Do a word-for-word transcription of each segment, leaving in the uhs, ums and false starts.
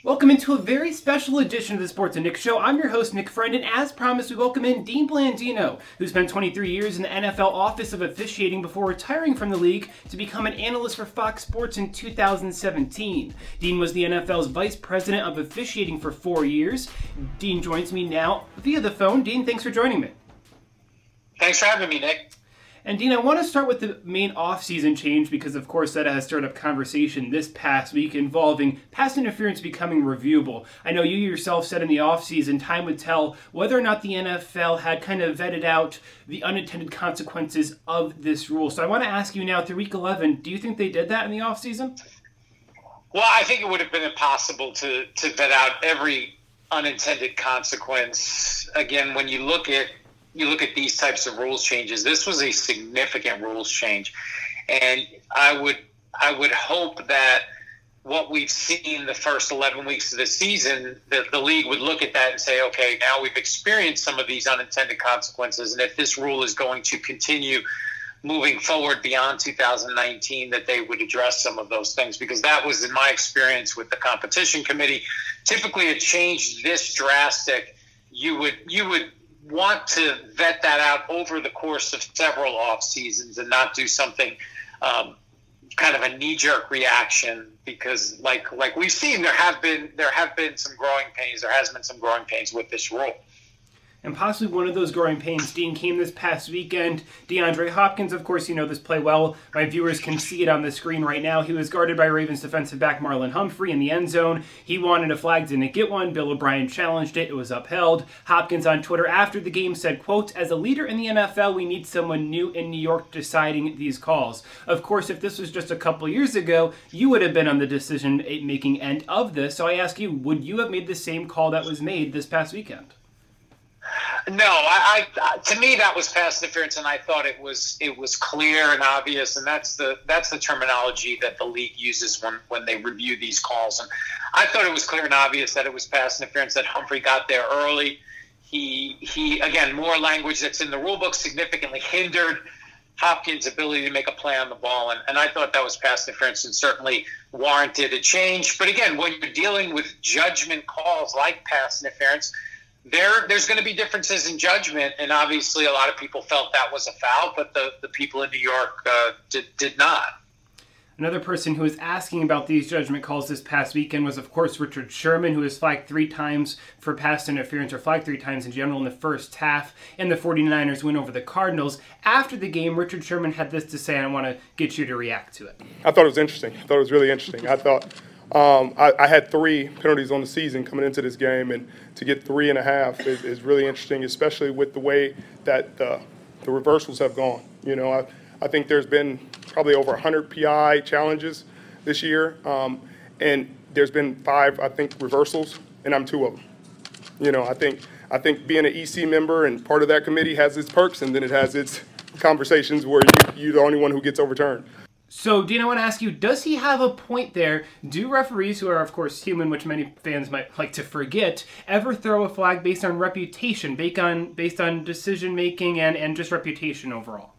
Welcome into a very special edition of the Sports and Nick Show. I'm your host, Nick Friend, and as promised, we welcome in Dean Blandino, who spent twenty-three years in the N F L Office of Officiating before retiring from the league to become an analyst for Fox Sports in two thousand seventeen. Dean was the N F L's Vice President of Officiating for four years. Dean joins me now via the phone. Dean, thanks for joining me. Thanks for having me, Nick. And Dean, I want to start with the main off-season change because, of course, that has stirred up conversation this past week involving pass interference becoming reviewable. I know you yourself said in the off-season time would tell whether or not the N F L had kind of vetted out the unintended consequences of this rule. So I want to ask you now, through Week eleven, do you think they did that in the off-season? Well, I think it would have been impossible to, to vet out every unintended consequence. Again, when you look at you look at these types of rules changes, this was a significant rules change. And I would I would hope that what we've seen the first eleven weeks of the season, that the league would look at that and say, okay, now we've experienced some of these unintended consequences. And if this rule is going to continue moving forward beyond two thousand nineteen, that they would address some of those things. Because that was, in my experience with the competition committee, typically a change this drastic, you would you would want to vet that out over the course of several off seasons and not do something um, kind of a knee-jerk reaction, because like like we've seen, there have been there have been some growing pains. There has been some growing pains with this rule. And possibly one of those growing pains, Dean, came this past weekend. DeAndre Hopkins, of course, you know this play well. My viewers can see it on the screen right now. He was guarded by Ravens defensive back Marlon Humphrey in the end zone. He wanted a flag, didn't get one. Bill O'Brien challenged it. It was upheld. Hopkins on Twitter after the game said, quote, "As a leader in the N F L, we need someone new in New York deciding these calls." Of course, if this was just a couple years ago, you would have been on the decision-making end of this. So I ask you, would you have made the same call that was made this past weekend? No, I, I to me that was pass interference, and I thought it was it was clear and obvious, and that's the that's the terminology that the league uses when, when they review these calls. And I thought it was clear and obvious that it was pass interference, that Humphrey got there early. He he again, more language that's in the rule book, significantly hindered Hopkins' ability to make a play on the ball, and, and I thought that was pass interference and certainly warranted a change. But again, when you're dealing with judgment calls like pass interference, There, there's going to be differences in judgment, and obviously a lot of people felt that was a foul, but the, the people in New York uh, did, did not. Another person who was asking about these judgment calls this past weekend was, of course, Richard Sherman, who was flagged three times for pass interference, or flagged three times in general in the first half, and the 49ers win over the Cardinals. After the game, Richard Sherman had this to say, and I want to get you to react to it. I thought it was interesting. I thought it was really interesting. I thought um, I, I had three penalties on the season coming into this game, and to get three and a half is, is really interesting, especially with the way that the, the reversals have gone. You know, I, I think there's been probably over one hundred P I challenges this year, um, and there's been five, I think, reversals, and I'm two of them. You know, I think I think being an E C member and part of that committee has its perks, and then it has its conversations where you, you're the only one who gets overturned. So, Dean, I want to ask you, does he have a point there? Do referees, who are, of course, human, which many fans might like to forget, ever throw a flag based on reputation, based on based on decision-making and, and just reputation overall?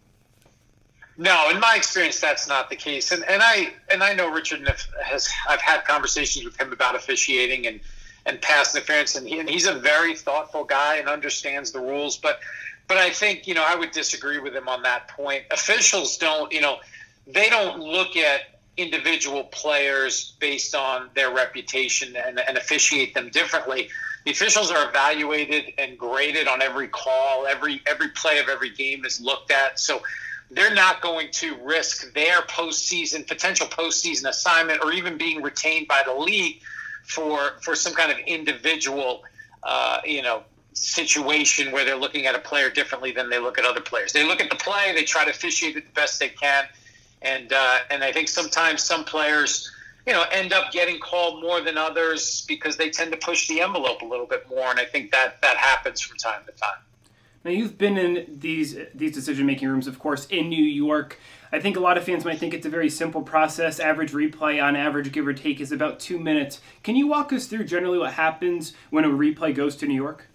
No, in my experience, that's not the case. And and I and I know Richard has. I've had conversations with him about officiating and, and pass interference, and, he, and he's a very thoughtful guy and understands the rules. But but I think, you know, I would disagree with him on that point. Officials don't, you know, they don't look at individual players based on their reputation and, and officiate them differently. The officials are evaluated and graded on every call. Every every play of every game is looked at. So they're not going to risk their postseason, potential postseason assignment, or even being retained by the league for for some kind of individual, uh, you know, situation where they're looking at a player differently than they look at other players. They look at the play, they try to officiate it the best they can. And uh, and I think sometimes some players, you know, end up getting called more than others because they tend to push the envelope a little bit more, and I think that that happens from time to time. Now, you've been in these these decision-making rooms, of course, in New York. I think a lot of fans might think it's a very simple process. Average replay, on average, give or take, is about two minutes. Can you walk us through generally what happens when a replay goes to New York?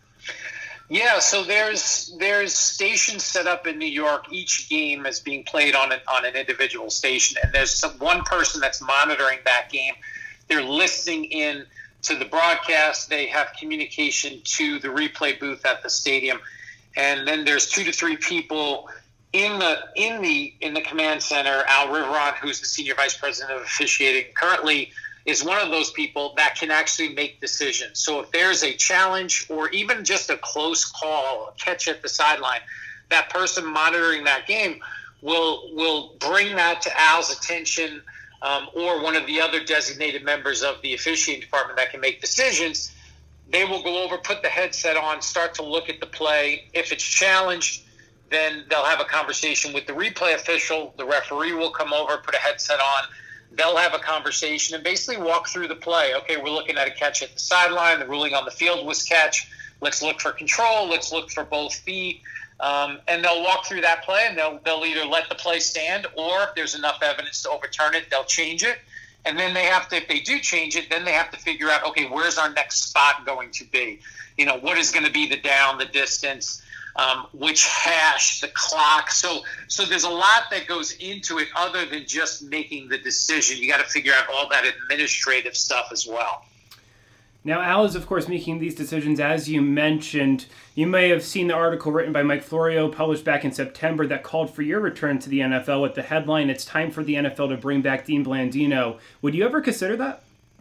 Yeah, so there's there's stations set up in New York. Each game is being played on an on an individual station, and there's some, one person that's monitoring that game. They're listening in to the broadcast. They have communication to the replay booth at the stadium, and then there's two to three people in the in the in the command center. Al Riveron, who's the senior vice president of officiating, currently is one of those people that can actually make decisions. So if there's a challenge or even just a close call, a catch at the sideline, that person monitoring that game will will bring that to Al's attention, um, or one of the other designated members of the officiating department that can make decisions. They will go over, put the headset on, start to look at the play. If it's challenged, then they'll have a conversation with the replay official. The referee will come over, put a headset on. They'll have a conversation and basically walk through the play. Okay, we're looking at a catch at the sideline. The ruling on the field was catch. Let's look for control. Let's look for both feet. Um, and they'll walk through that play, and they'll they'll either let the play stand, or if there's enough evidence to overturn it, they'll change it. And then they have to, if they do change it, then they have to figure out, okay, where's our next spot going to be? You know, what is going to be the down, the distance, um, which hash, the clock. So so there's a lot that goes into it other than just making the decision. You got to figure out all that administrative stuff as well. Now, Al is, of course, making these decisions, as you mentioned. You may have seen the article written by Mike Florio, published back in September, that called for your return to the N F L with the headline, "It's time for the N F L to bring back Dean Blandino." Would you ever consider that?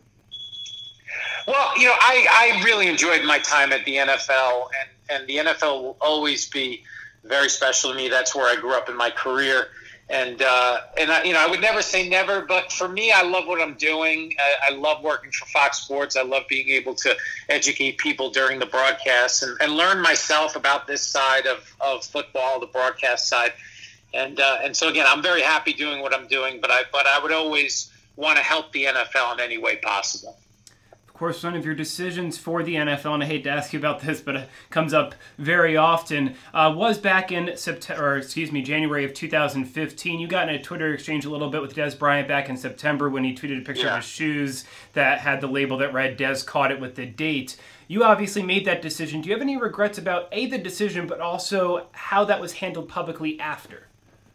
Well, you know, I, I really enjoyed my time at the N F L, and, and the N F L will always be very special to me. That's where I grew up in my career. And, uh, and I, you know, I would never say never, but for me, I love what I'm doing. I, I love working for Fox Sports. I love being able to educate people during the broadcast and, and learn myself about this side of, of football, the broadcast side. And, uh, and so, again, I'm very happy doing what I'm doing, but I, but I would always want to help the N F L in any way possible. Of course, one of your decisions for the N F L, and I hate to ask you about this, but it comes up very often, uh, was back in September, or excuse me, January of two thousand fifteen. You got in a Twitter exchange a little bit with Dez Bryant back in September when he tweeted a picture yeah. of his shoes that had the label that read "Dez caught it" with the date. You obviously made that decision. Do you have any regrets about, A, the decision, but also how that was handled publicly after?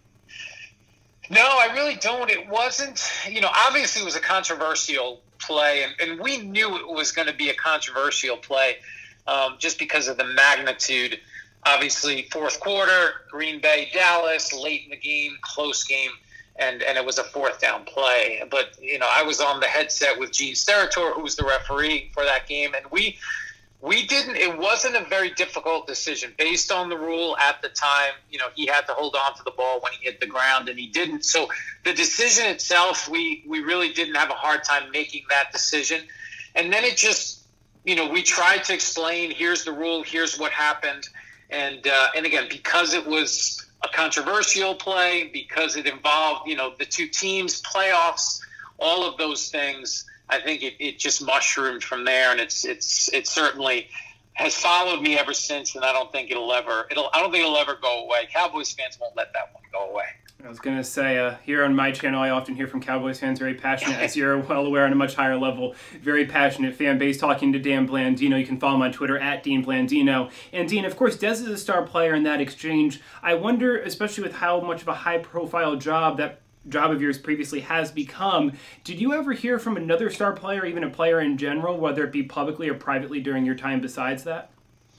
No, I really don't. It wasn't, you know, obviously it was a controversial play, and, and we knew it was going to be a controversial play um, just because of the magnitude. Obviously, fourth quarter, Green Bay, Dallas, late in the game, close game, and, and it was a fourth down play. But, you know, I was on the headset with Gene Steratore, who was the referee for that game, and we we didn't, it wasn't a very difficult decision. Based on the rule at the time, you know, he had to hold on to the ball when he hit the ground, and he didn't. So the decision itself, we, we really didn't have a hard time making that decision. And then it just, you know, we tried to explain, here's the rule, here's what happened. And, uh, and again, because it was a controversial play, because it involved, you know, the two teams, playoffs, all of those things, I think it, it just mushroomed from there, and it's it's it certainly has followed me ever since, and I don't think it'll ever it'll I don't think it'll ever go away. Cowboys fans won't let that one go away. I was gonna say, uh, here on my channel, I often hear from Cowboys fans, very passionate, as you're well aware, on a much higher level, very passionate fan base, talking to Dan Blandino. You can follow him on Twitter at Dean Blandino. And Dean, of course, Dez is a star player in that exchange. I wonder, especially with how much of a high-profile job that job of yours previously has become, did you ever hear from another star player, even a player in general, whether it be publicly or privately during your time besides that?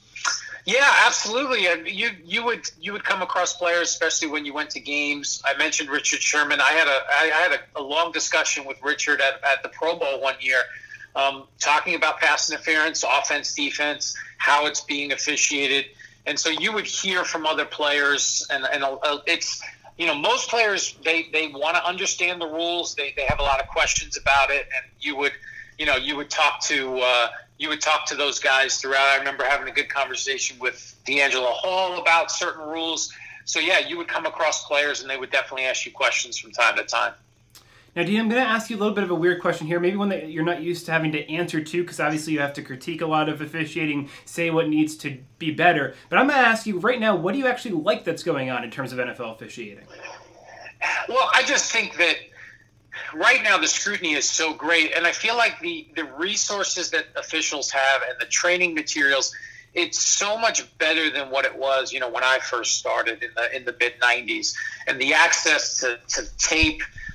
Yeah, absolutely. You you would you would come across players, especially when you went to games. I mentioned Richard Sherman. I had a I had a, a long discussion with Richard at, at the Pro Bowl one year, um, talking about pass interference, offense, defense, how it's being officiated, and so you would hear from other players, and and uh, it's. You know, most players, they, they want to understand the rules. They they have a lot of questions about it, and you would, you know, you would talk to uh, you would talk to those guys throughout. I remember having a good conversation with D'Angelo Hall about certain rules. So yeah, you would come across players, and they would definitely ask you questions from time to time. Now, Dean, I'm going to ask you a little bit of a weird question here, maybe one that you're not used to having to answer to, because obviously you have to critique a lot of officiating, say what needs to be better. But I'm going to ask you right now, what do you actually like that's going on in terms of N F L officiating? Well, I just think that right now the scrutiny is so great, and I feel like the, the resources that officials have and the training materials, it's so much better than what it was, you know, when I first started in the in the mid nineties, and the access to, to tape.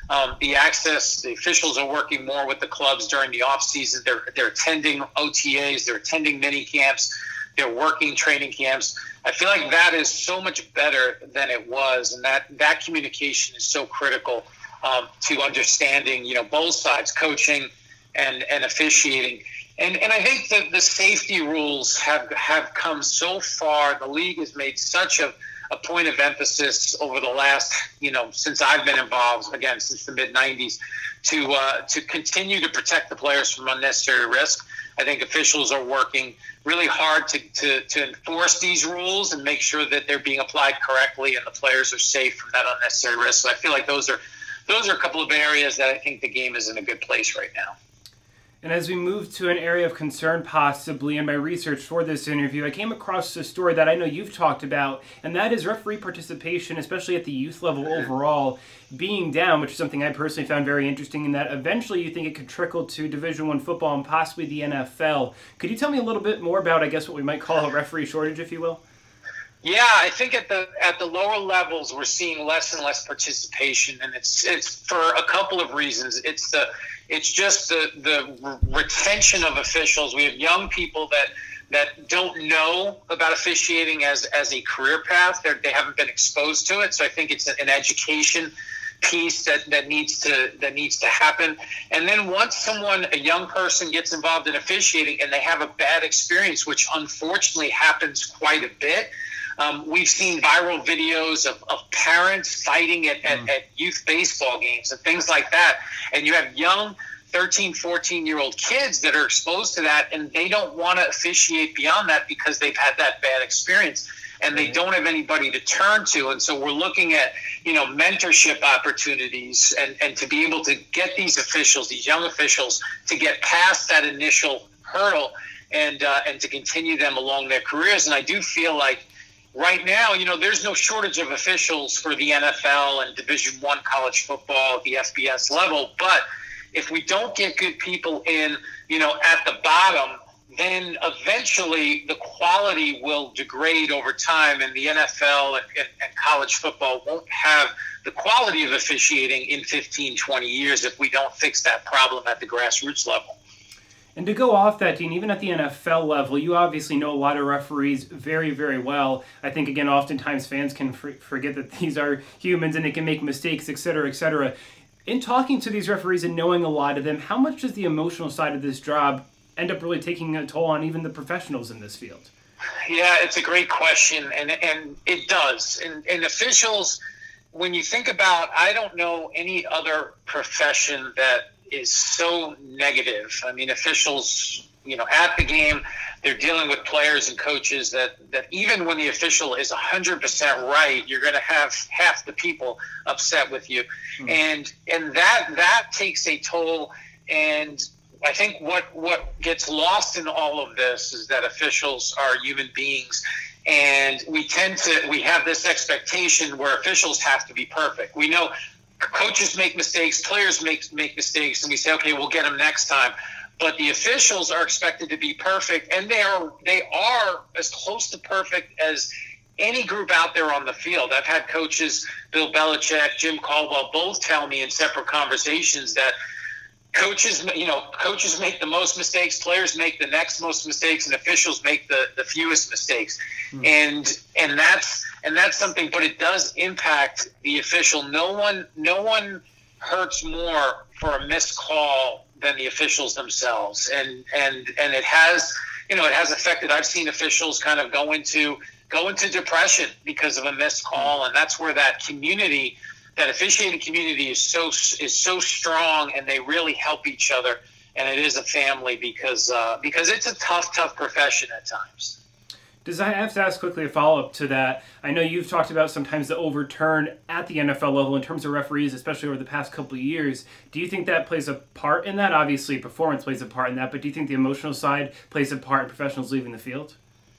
Um, the access, the officials are working more with the clubs during the off season. They're they're attending O T As, they're attending mini camps, they're working training camps. I feel like that is so much better than it was, and that that communication is so critical um, to understanding, you know, both sides, coaching and and officiating. And and I think that the safety rules have have come so far. The league has made such a a point of emphasis over the last, you know, since I've been involved, again, since the mid nineties, to uh, to continue to protect the players from unnecessary risk. I think officials are working really hard to, to, to enforce these rules and make sure that they're being applied correctly and the players are safe from that unnecessary risk. So I feel like those are those are a couple of areas that I think the game is in a good place right now. And as we move to an area of concern, possibly, in my research for this interview, I came across a story that I know you've talked about, and that is referee participation, especially at the youth level overall, being down, which is something I personally found very interesting, in that eventually you think it could trickle to Division One football and possibly the N F L. Could you tell me a little bit more about, I guess, what we might call a referee shortage, if you will? Yeah, I think at the at the lower levels we're seeing less and less participation, and it's it's for a couple of reasons. It's the it's just the the retention of officials. We have young people that that don't know about officiating as as a career path. They're, they haven't been exposed to it, so I think it's an education piece that, that needs to that needs to happen. And then once someone, a young person, gets involved in officiating and they have a bad experience, which unfortunately happens quite a bit. Um, we've seen viral videos of, of parents fighting at, at, at youth baseball games and things like that. And you have young thirteen, fourteen-year-old kids that are exposed to that, and they don't want to officiate beyond that because they've had that bad experience, and they don't have anybody to turn to. And so we're looking at, you know, mentorship opportunities and, and to be able to get these officials, these young officials, to get past that initial hurdle and uh, and to continue them along their careers. And I do feel like right now, you know, there's no shortage of officials for the N F L and Division One college football at the F B S level. But if we don't get good people in, you know, at the bottom, then eventually the quality will degrade over time, and the N F L and, and, and college football won't have the quality of officiating in fifteen, twenty years if we don't fix that problem at the grassroots level. And to go off that, Dean, even at the N F L level, you obviously know a lot of referees very, very well. I think, again, oftentimes fans can for- forget that these are humans and they can make mistakes, et cetera, et cetera. In talking to these referees and knowing a lot of them, how much does the emotional side of this job end up really taking a toll on even the professionals in this field? Yeah, it's a great question, and and it does. And, and officials, when you think about, I don't know any other profession that is so negative. I mean, officials, you know, at the game, they're dealing with players and coaches that, that even when the official is one hundred percent right, you're going to have half the people upset with you. Mm-hmm. And and that that takes a toll. And I think what, what gets lost in all of this is that officials are human beings. And we tend to, we have this expectation where officials have to be perfect. We know coaches make mistakes, players make make mistakes, and we say, okay, we'll get them next time. But the officials are expected to be perfect, and they are they are as close to perfect as any group out there on the field. I've had coaches, Bill Belichick, Jim Caldwell, both tell me in separate conversations that coaches, you know, coaches make the most mistakes, players make the next most mistakes, and officials make the, the fewest mistakes. Mm. And and that's and that's something, but it does impact the official. No one no one hurts more for a missed call than the officials themselves. And and and it has, you know, it has affected. I've seen officials kind of go into go into depression because of a missed call, and that's where that community, that officiating community is so is so strong, and they really help each other, and it is a family because uh, because it's a tough, tough profession at times. Does I have to ask quickly a follow-up to that? I know you've talked about sometimes the overturn at the N F L level in terms of referees, especially over the past couple of years. Do you think that plays a part in that? Obviously, performance plays a part in that, but do you think the emotional side plays a part in professionals leaving the field?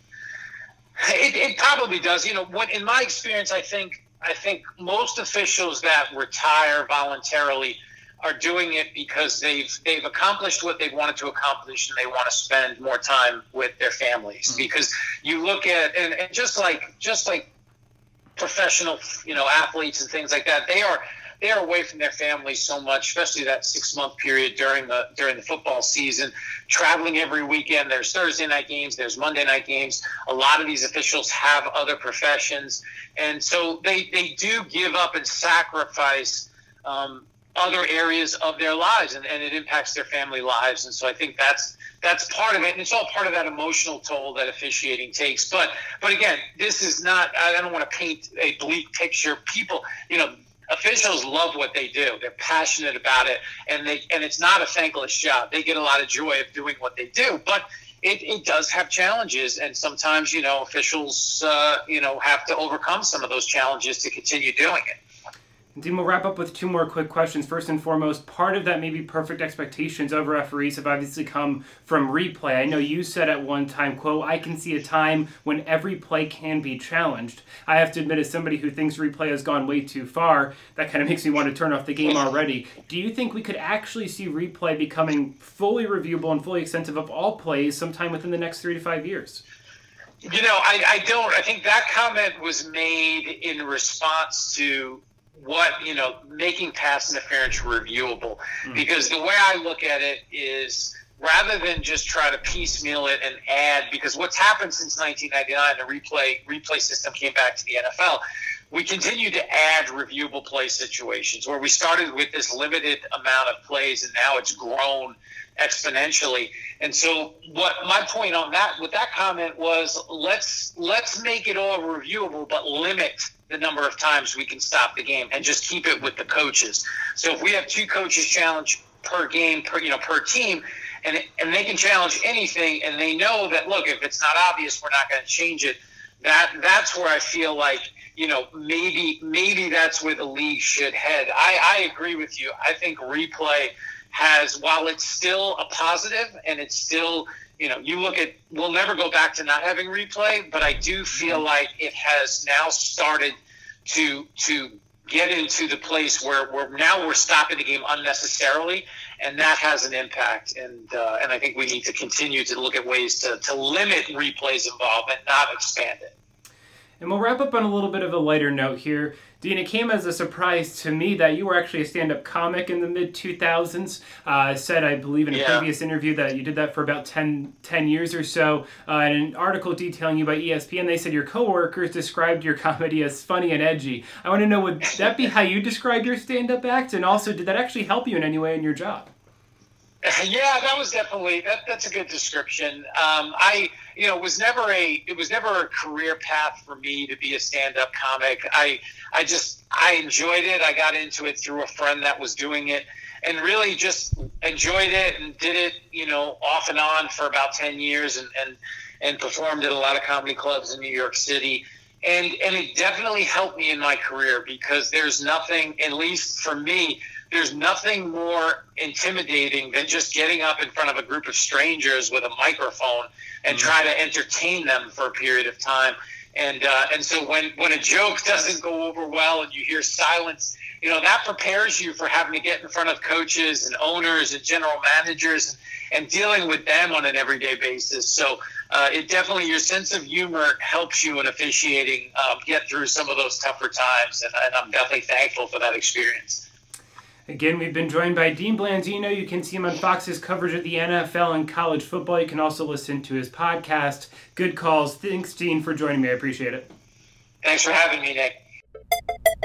It, it probably does. You know, what in my experience, I think I think most officials that retire voluntarily are doing it because they've they've accomplished what they wanted to accomplish, and they want to spend more time with their families. Mm-hmm. Because you look at and, and just like just like professional, you know, athletes and things like that, they are they are away from their families so much, especially that six-month period during the during the football season, traveling every weekend. There's Thursday night games, there's Monday night games. A lot of these officials have other professions, and so they, they do give up and sacrifice um, other areas of their lives, and, and it impacts their family lives. And so I think that's that's part of it, and it's all part of that emotional toll that officiating takes. But but again, this is not, I don't want to paint a bleak picture. People, you know, officials love what they do. They're passionate about it, and they and it's not a thankless job. They get a lot of joy of doing what they do, but it, it does have challenges, and sometimes, you know, officials, uh, you know, have to overcome some of those challenges to continue doing it. Dean, we'll wrap up with two more quick questions. First and foremost, part of that maybe perfect expectations of referees have obviously come from replay. I know you said at one time, quote, I can see a time when every play can be challenged. I have to admit, as somebody who thinks replay has gone way too far, that kind of makes me want to turn off the game already. Do you think we could actually see replay becoming fully reviewable and fully extensive of all plays sometime within the next three to five years? You know, I, I don't. I think that comment was made in response to what, you know, making pass interference reviewable. Mm. Because the way I look at it is, rather than just try to piecemeal it and add, because what's happened since nineteen ninety-nine, the replay replay system came back to the N F L, we continue to add reviewable play situations, where we started with this limited amount of plays and now it's grown exponentially. And so what my point on that with that comment was, let's let's make it all reviewable, but limit the number of times we can stop the game and just keep it with the coaches. So if we have two coaches challenge per game, per you know per team, and and they can challenge anything, and they know that, look, if it's not obvious, we're not going to change it. That that's where I feel like, you know, maybe maybe that's where the league should head. I, I agree with you. I think replay has, while it's still a positive and it's still, you know, you look at, we'll never go back to not having replay, but I do feel like it has now started to to get into the place where we're now we're stopping the game unnecessarily, and that has an impact. And uh, and I think we need to continue to look at ways to, to limit replay's involvement, not expand it. And we'll wrap up on a little bit of a lighter note here. Dean, it came as a surprise to me that you were actually a stand-up comic in the mid two thousands. Uh, I said, I believe, in a yeah. previous interview that you did that for about ten, ten years or so. Uh, in an article detailing you by E S P N, they said your coworkers described your comedy as funny and edgy. I want to know, would that be how you describe your stand-up act? And also, did that actually help you in any way in your job? Yeah, that was definitely, that, that's a good description. Um, I, you know, was never a, it was never a career path for me to be a stand-up comic. I, I just, I enjoyed it. I got into it through a friend that was doing it, and really just enjoyed it and did it, you know, off and on for about ten years, and, and, and performed at a lot of comedy clubs in New York City. And, and it definitely helped me in my career, because there's nothing, at least for me, there's nothing more intimidating than just getting up in front of a group of strangers with a microphone and mm-hmm. try to entertain them for a period of time. And uh, and so when, when a joke doesn't go over well and you hear silence, you know, that prepares you for having to get in front of coaches and owners and general managers and, and dealing with them on an everyday basis. So uh, it definitely, your sense of humor helps you in officiating um, get through some of those tougher times. And, and I'm definitely thankful for that experience. Again, we've been joined by Dean Blandino. You can see him on Fox's coverage of the N F L and college football. You can also listen to his podcast, Good Calls. Thanks, Dean, for joining me. I appreciate it. Thanks for having me, Nick.